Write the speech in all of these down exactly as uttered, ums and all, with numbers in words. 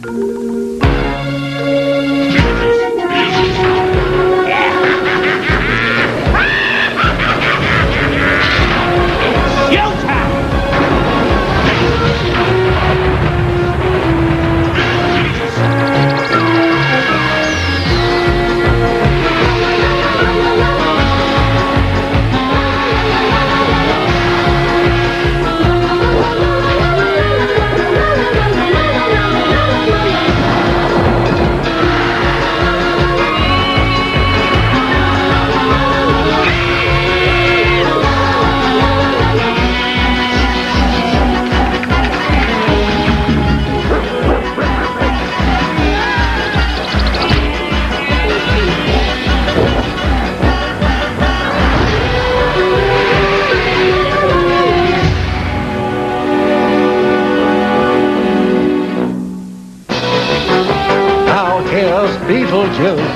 Beetlejuice.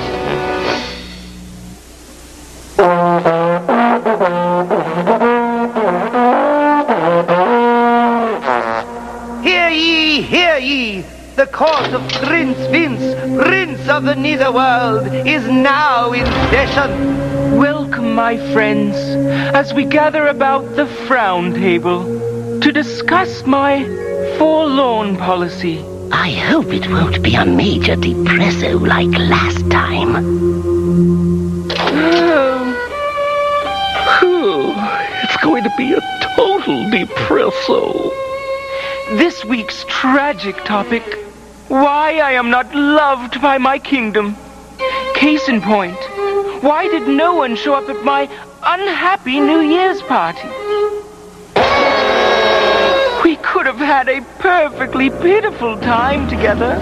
Hear ye, hear ye! The court of Prince Vince, Prince of the Netherworld, is now in session. Welcome, my friends, as we gather about the frown table to discuss my forlorn policy. I hope it won't be a major depresso like last time. Oh, it's going to be a total depresso. This week's tragic topic: why I am not loved by my kingdom. Case in point, why did no one show up at my unhappy New Year's party? We could have had a perfectly pitiful time together.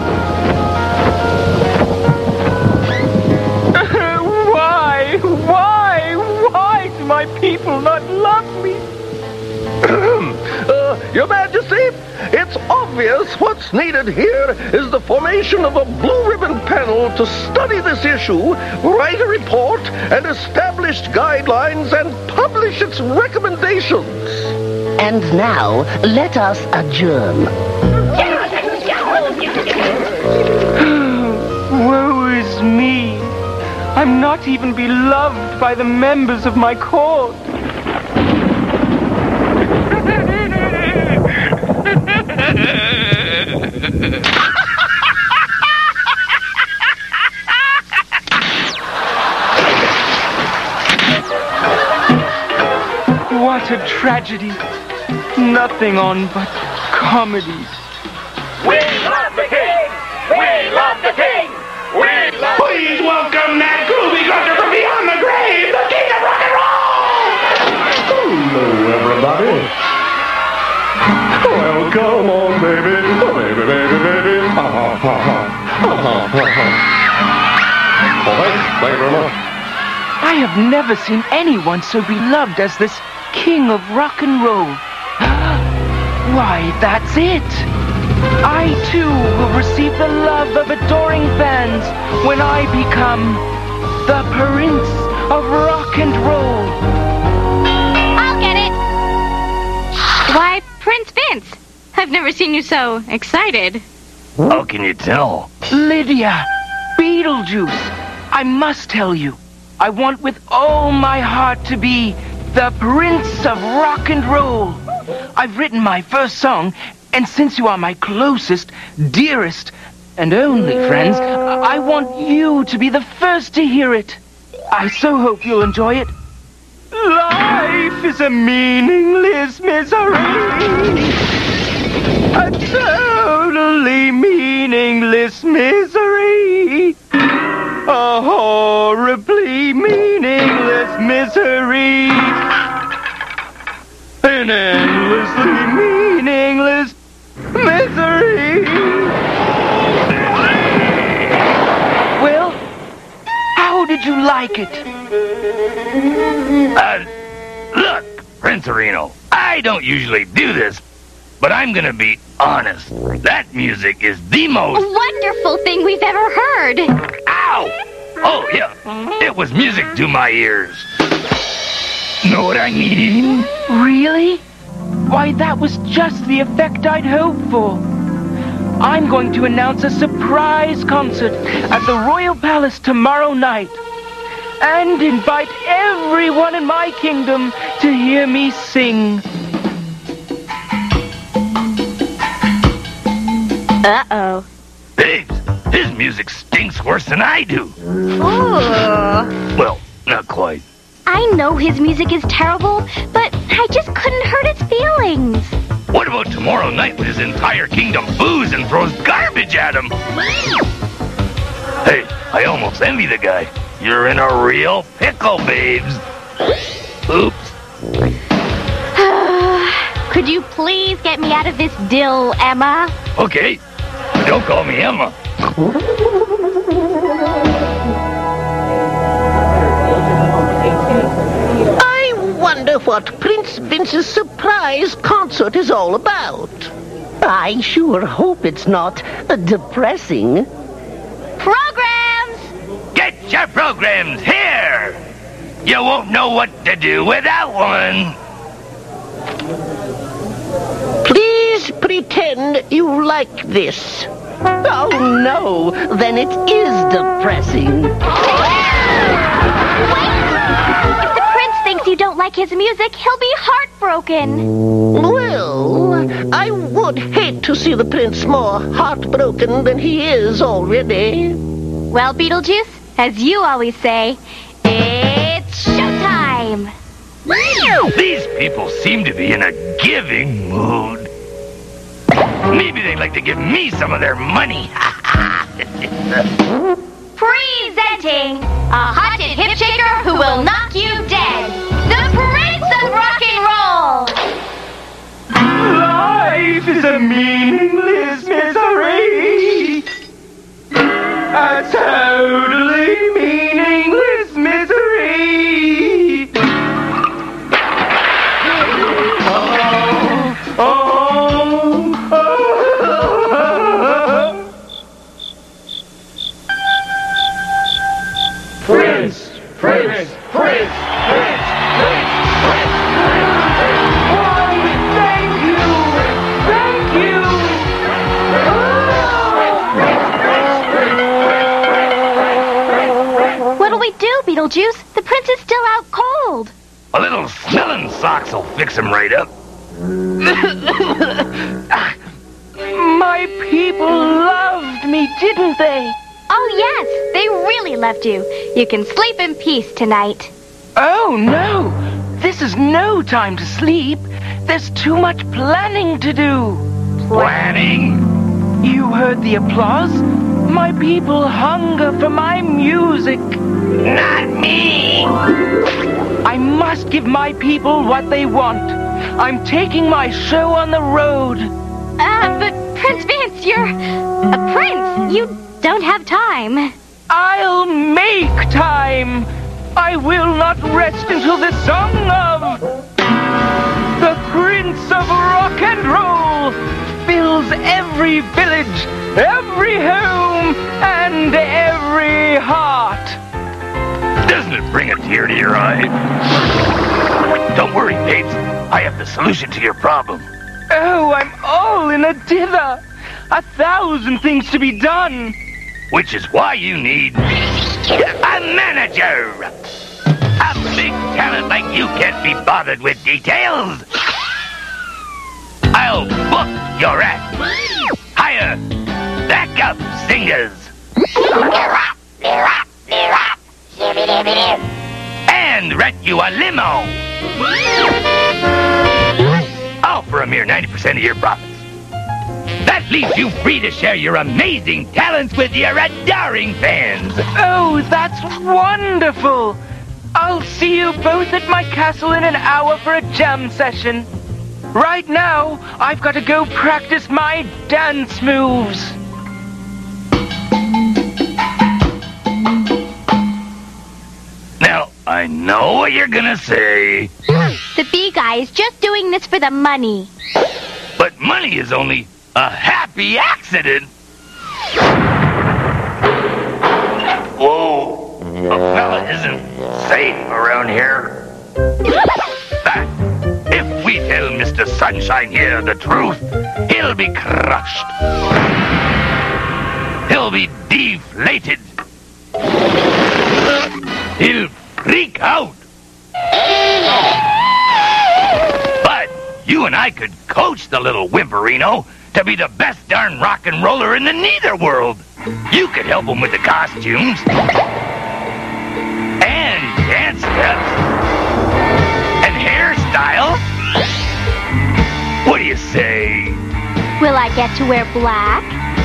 Why, why, why do my people not love me? uh, Your Majesty, it's obvious what's needed here is the formation of a blue ribbon panel to study this issue, write a report, and establish guidelines and publish its recommendations. And now, let us adjourn. Woe is me. I'm not even beloved by the members of my court. What a tragedy. Nothing on but comedy. We love the king! We love the king! We love Please welcome that groovy grunter from beyond the grave, the king of rock and roll! Hello, everybody. Well, come on, baby. Oh, baby, baby, baby. Ha, ha, ha, ha. Ha, ha, ha, ha. Well, thanks. Thank you very much. I have never seen anyone so beloved as this king of rock and roll. Why, that's it. I, too, will receive the love of adoring fans when I become the Prince of Rock and Roll. I'll get it. Why, Prince Vince, I've never seen you so excited. How can you tell? Lydia, Beetlejuice, I must tell you, I want with all my heart to be the Prince of Rock and Roll. I've written my first song, and since you are my closest, dearest, and only friends, I want you to be the first to hear it. I so hope you'll enjoy it. Life is a meaningless misery. A totally meaningless misery. A horribly meaningless misery. An endlessly meaningless misery. Well, how did you like it? Uh, look, Prince Reno, I don't usually do this, but I'm gonna be honest. That music is the most wonderful thing we've ever heard. Ow! Oh, yeah, it was music to my ears. Know what I mean? Really? Why, that was just the effect I'd hoped for. I'm going to announce a surprise concert at the Royal Palace tomorrow night. And invite everyone in my kingdom to hear me sing. Uh-oh. Babes, his music stinks worse than I do. Ooh. Well, not quite. I know his music is terrible, but I just couldn't hurt its feelings. What about tomorrow night when his entire kingdom boos and throws garbage at him? Hey, I almost envy the guy. You're in a real pickle, babes. Oops. Could you please get me out of this dill, Emma? Okay. Don't call me Emma. I wonder what Prince Vince's surprise concert is all about. I sure hope it's not uh, depressing. Programs! Get your programs here! You won't know what to do without one. Please pretend you like this. Oh no, then it is depressing. If the prince thinks you don't like his music, he'll be heartbroken. Well, I would hate to see the prince more heartbroken than he is already. Well, Beetlejuice, as you always say, it's showtime! These people seem to be in a giving mood. Maybe they'd like to give me some of their money. Presenting a haunted hip shaker who will knock you dead, the Prince of Rock and Roll! Life is a meaningless misery. A totally meaningless misery. Oh, oh, oh. Prince, Prince, Prince, Prince, Prince, Prince. Why, thank you, thank you. What'll we do, Beetlejuice? The prince is still out cold. A little smelling socks will fix him right up. My people loved me, didn't they? Oh, yes, they really loved you. You can sleep in peace tonight. Oh, no. This is no time to sleep. There's too much planning to do. Planning? You heard the applause? My people hunger for my music. Not me! I must give my people what they want. I'm taking my show on the road. Uh, but Prince Vince, you're a prince. You don't have time. I'll make time. I will not rest until the song of the Prince of Rock and Roll fills every village, every home, and every heart. Doesn't it bring a tear to your eye? Don't worry, babes. I have the solution to your problem. Oh, I'm all in a dither. A thousand things to be done. Which is why you need a manager. A big talent like you can't be bothered with details. I'll book your act. Hire backup singers. And rent you a limo. All for a mere ninety percent of your profits. That leaves you free to share your amazing talents with your adoring fans. Oh, that's wonderful. I'll see you both at my castle in an hour for a jam session. Right now, I've got to go practice my dance moves. Now, I know what you're gonna say. The bee guy is just doing this for the money. But money is only a happy accident. Whoa, a fella isn't safe around here. That, if we tell Mister Sunshine here the truth, he'll be crushed. deflated. He'll freak out. But you and I could coach the little whimperino to be the best darn rock and roller in the netherworld. You could help him with the costumes and dance steps and hairstyle. What do you say? Will I get to wear black?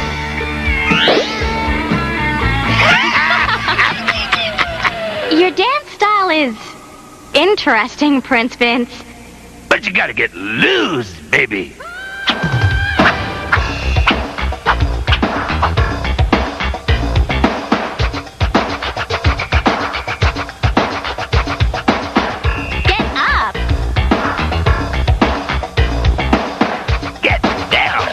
Your dance style is interesting, Prince Vince. But you gotta get loose, baby. Get up. Get down.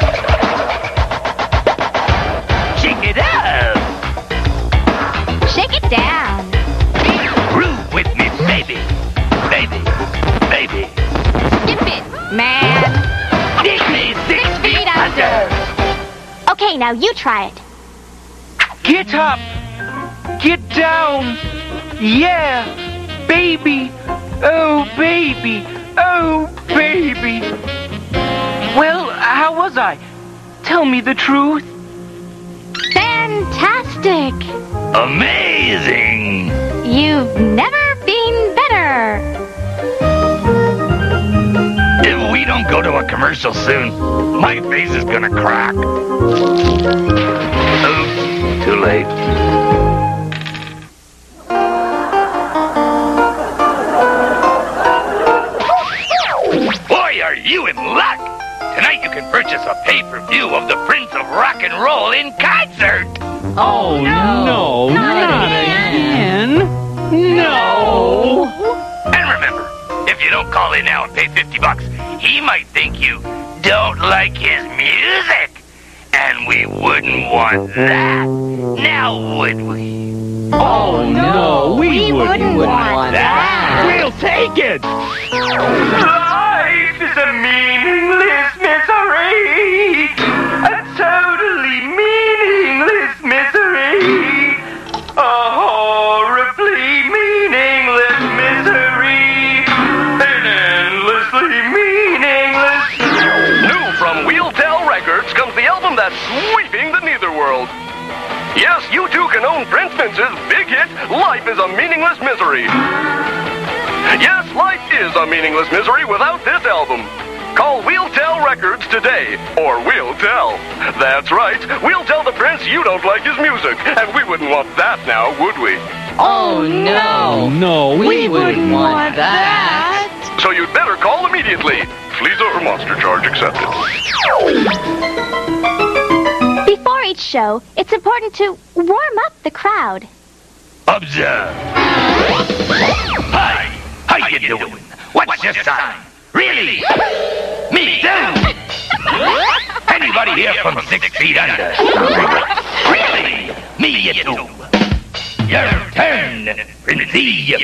Shake it up. Shake it down. Groove with me, baby. Baby. Baby. Skip it, man. Dig me six feet under. Okay, now you try it. Get up. Get down. Yeah, baby. Oh, baby. Oh, baby. Well, how was I? Tell me the truth. Fantastic. Amazing. You've never been better. If we don't go to a commercial soon, my face is gonna crack. Oops, too late. Boy, are you in luck! Tonight you can purchase a pay-per-view of the Prince of Rock and Roll in concert! Oh, no. No, not, not again. again. No. And remember, if you don't call in now and pay fifty bucks, he might think you don't like his music. And we wouldn't want that. Now would we? Oh, no, we, we wouldn't, wouldn't want, want that. that. We'll take it. Life is a meaningless misery. A totally meaningless misery. A horribly meaningless misery. An endlessly meaningless. New from Wheeltail Records comes the album that's sweeping the netherworld. Yes, you too can own Prince Vince's big hit, Life is a Meaningless Misery. Yes, life is a meaningless misery without this album. Call Wheeltail Records today, or we'll tell. That's right, we'll tell the Prince you don't like his music, and we wouldn't want that now, would we? Oh, no. No, we, We wouldn't, wouldn't want, want that. So you'd better call immediately. Fleaza or monster charge accepted. Before each show, it's important to warm up the crowd. Observe. Hi, how you doing? What's your sign? Really? Me too. Anybody here from six feet under? Really? Me too. Your turn, Princey.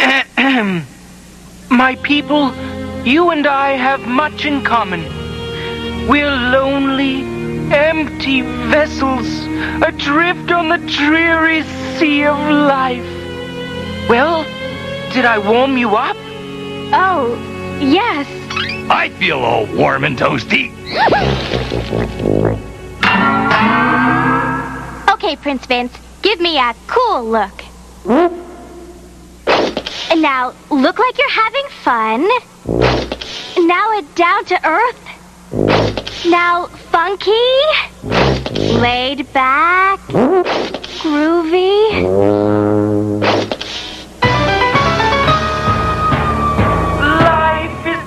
My people, you and I have much in common. We're lonely, empty vessels, adrift on the dreary sea of life. Well, did I warm you up? Oh, yes. I feel all warm and toasty. Okay, Prince Vince, give me a cool look. And now, look like you're having fun. Now a down to earth. Now funky. Laid back. Groovy. Life is...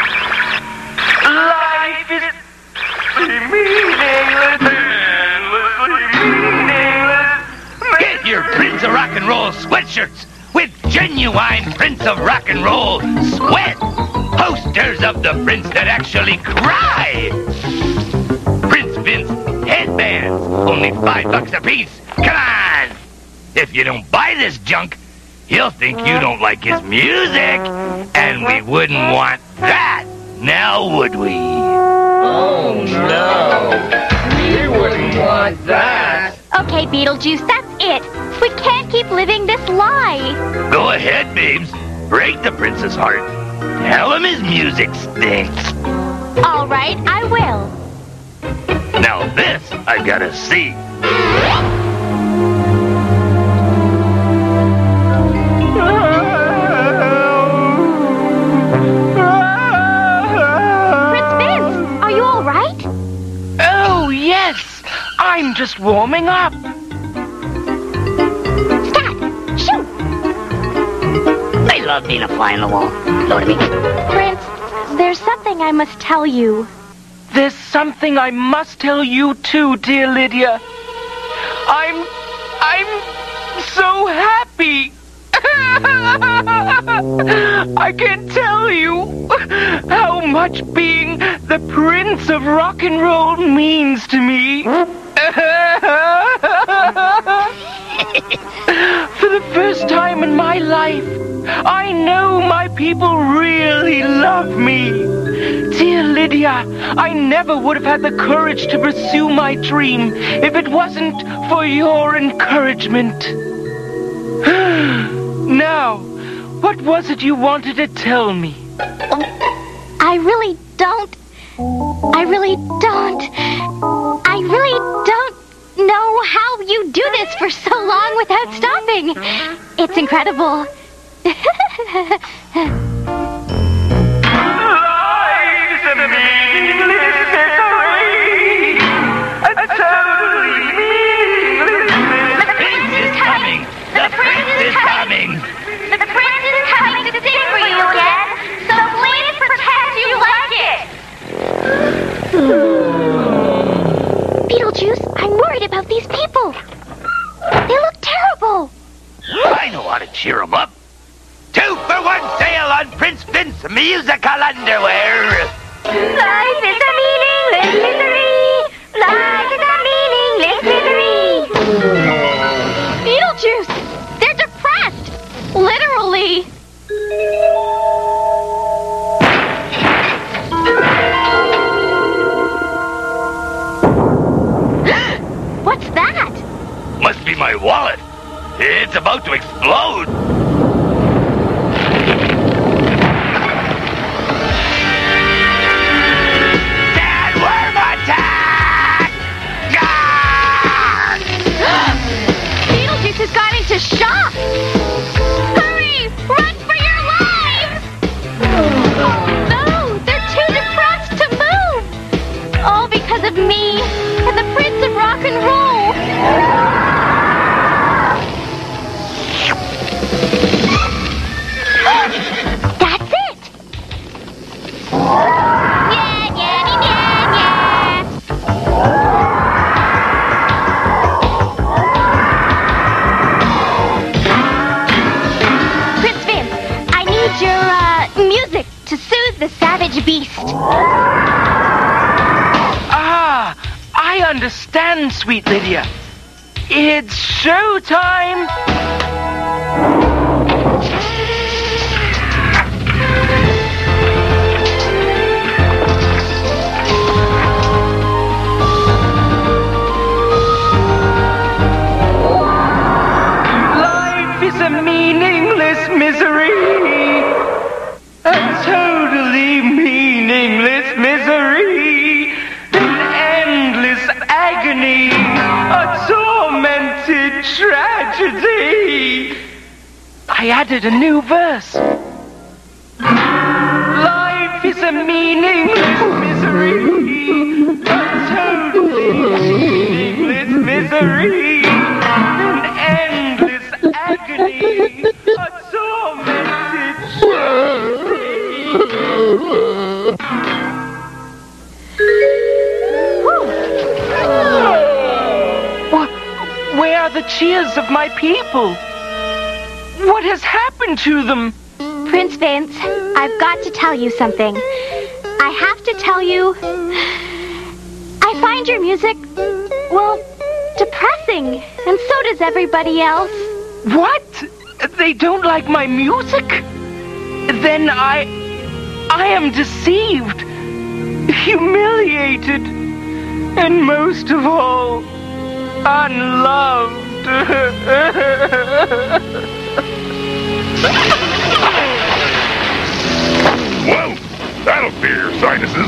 Life is... meaningless. Endlessly meaningless. Get your Prince of Rock and Roll sweatshirts with genuine Prince of Rock and Roll sweat. Posters of the Prince that actually cry. Prince Vince headbands, only five bucks a piece. Come on! If you don't buy this junk, he'll think you don't like his music, and we wouldn't want that. Now would we? Oh, no. We wouldn't want that. Okay, Beetlejuice, that's it. We can't keep living this lie. Go ahead, babes. Break the prince's heart. Tell him his music stinks. All right, I will. Now this I gotta see. Prince Vince, are you all right? Oh, yes. I'm just warming up. Stat! Shoot! I love being a fly on the wall. Know what I mean? Prince, there's something I must tell you. There's something I must tell you too, dear Lydia. I'm... I'm so happy. I can't tell you how much being the Prince of Rock and Roll means to me. For the first time in my life, I know my people really love me. Dear Lydia, I never would have had the courage to pursue my dream if it wasn't for your encouragement. Now, what was it you wanted to tell me? I really don't... I really don't... I really don't know how you do this for so long without stopping. It's incredible. The prince is coming! The prince is coming to sing for you again, so please pretend you like it! Beetlejuice, I'm worried about these people. They look terrible. I know how to cheer them up. Two for one sale on Prince Vince musical underwear. Life is a meaningless misery. Life is a meaningless misery. Beetlejuice, they're depressed. Literally. What's that? Must be my wallet. It's about to explode. Sandworm attack! Beetlejuice has gone into shock. Hurry! Run for your lives! Oh no! They're too depressed to move! All because of me and the Prince of Rock and Roll! That's it! Yeah, yeah, yeah, yeah! Prince Vince, I need your, uh, music to soothe the savage beast. Ah, I understand, sweet Lydia. It's showtime! Life is a meaningless misery. A totally meaningless misery. An endless agony. A tormented tragedy. I added a new verse. Life is a meaningless misery. A totally meaningless misery. An endless agony. A tormented tragedy. Where are the cheers of my people? What has happened to them? Prince Vince, I've got to tell you something. I have to tell you... I find your music, well, depressing. And so does everybody else. What? They don't like my music? Then I... I am deceived, humiliated, and most of all, unloved. Well, that'll clear your sinuses.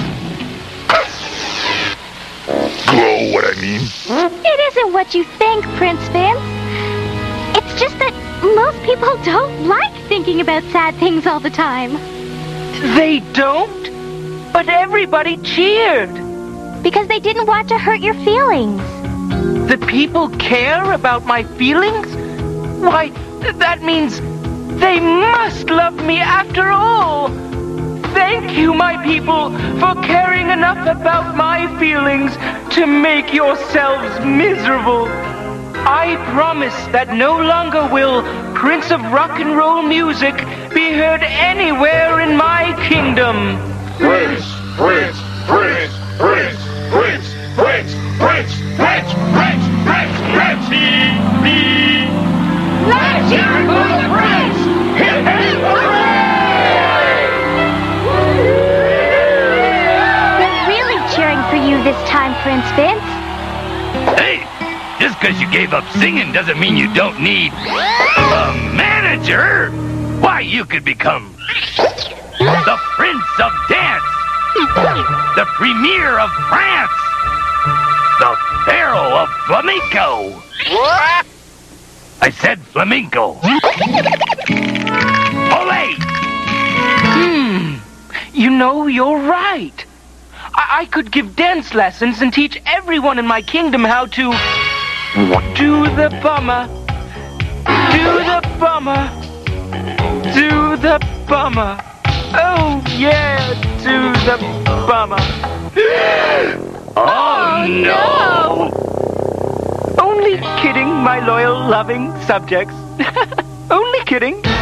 Blow what I mean. It isn't what you think, Prince Vince. It's just that most people don't like thinking about sad things all the time. They don't? But everybody cheered. Because they didn't want to hurt your feelings. The people care about my feelings? Why, that means they must love me after all. Thank you, my people, for caring enough about my feelings to make yourselves miserable. I promise that no longer will Prince of Rock and Roll music be heard anywhere in my kingdom. Prince, Prince, Prince, Prince, Prince, Prince, Prince, Prince, Prince, Prince, Prince, me, me. Let's hear it for the Prince! Hip, hip, hooray! They're really cheering for you this time, Prince Vince. Hey, just because you gave up singing doesn't mean you don't need a manager. Why, you could become the Prince of Dance, the Premier of France, the Pharaoh of Flamenco. What? I said flamenco. Olé! Hmm. You know, you're right. I, I could give dance lessons and teach everyone in my kingdom how to do the bummer, do the bummer, do the bummer. Oh, yeah, do the bummer. Oh, no! Only kidding, my loyal, loving subjects. Only kidding.